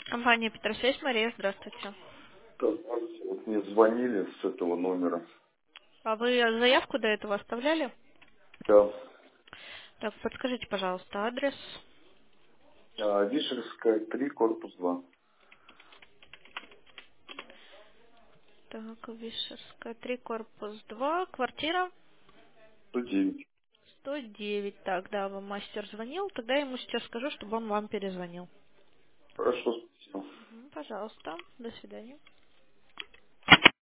Компания Петросвязь, Мария, здравствуйте. Здравствуйте. Вот мне звонили с этого номера. А вы заявку до этого оставляли? Да. Так, подскажите, пожалуйста, адрес. Вишерская, 3, корпус 2. Так, Вишерская, 3, корпус 2, квартира 109. 109. Так, да, вам мастер звонил, тогда я ему сейчас скажу, чтобы он вам перезвонил. Хорошо, спасибо. Пожалуйста, до свидания.